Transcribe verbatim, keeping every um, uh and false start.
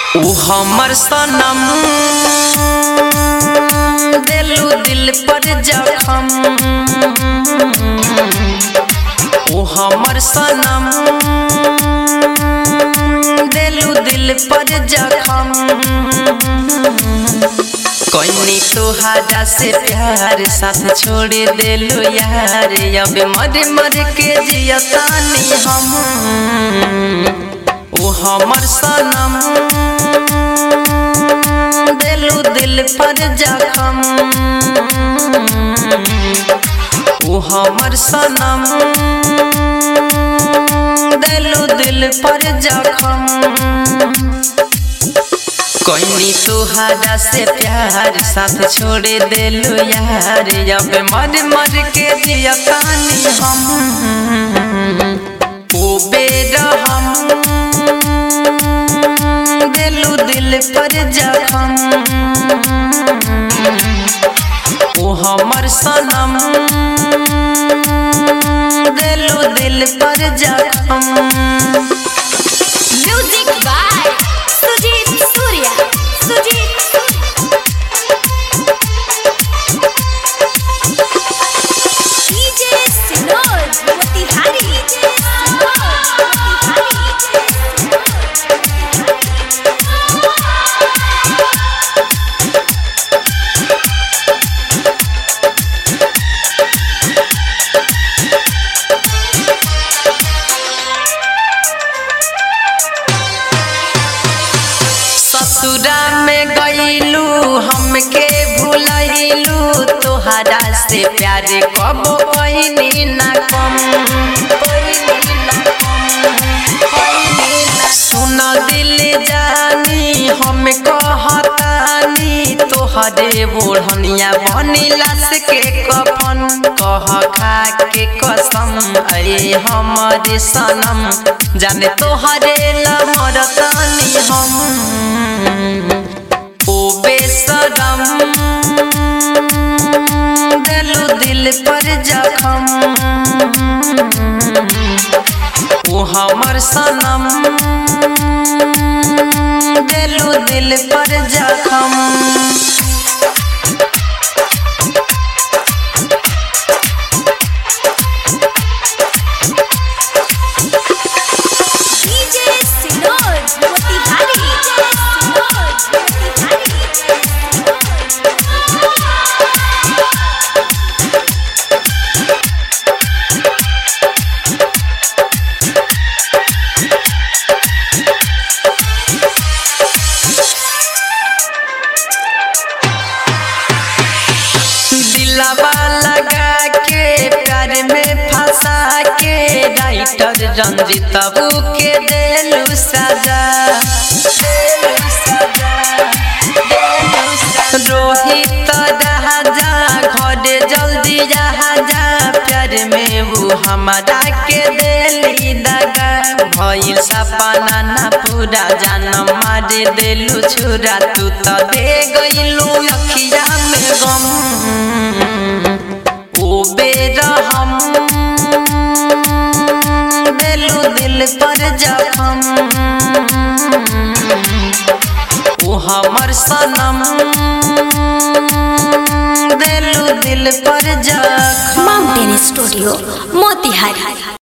ओ हमर सनम दिलु दिल पर जखम। ओ हमर सनम दिलु दिल पर जखम। कोई तोहरा से प्यार साथ छोड़ दिलु यार, अब मर मर के जियतानी हम। ओ हमर सनम दिलु दिल पर जखम। ओ हमर सनम दिलु दिल पर जखम। कोई तोहरा से प्यार साथ छोड़ दिलु यार, अब मर मर के जियतानी हम। ओ बेरहम दिलु दिल पर जखम। ओ हमर सनम दिलु दिल पर जखम। Music by Sujeet Surya. Sujeet DJ सिनोर मोतिहारी। ससुरा में गईलू हमके भूलैलू, तोहरा से प्यार कब कइनी ना कम। सुन दिल जानी हम कहतानी, तोहरे बोढ़निया बनिलास के कफन। कह खा के कसम अरे हमरे सनम, जाने तोहरे ला मरतानी हम। ओ बेशरम दिलु दिल पर जखम। ओ हमर सनम दिलु दिल पर जखम। डीजे सिनोर मोतिहारी। दिलवा लगा के प्यार में फंसा के, राइटर रंजित बाबू के दिलु सजा। रोहित राजा घरे जल्दी जा, प्यार में वो हमारा के दिली दगा। भइल सपना ना पूरा जान मार दिलु छुरा, तू तो दे गइलू अखिया में गम। ओ बेरहम दिलु दिल पर जखम। ओ हमर सनम दिलु दिल पर जखम। Mountain studio Motihari.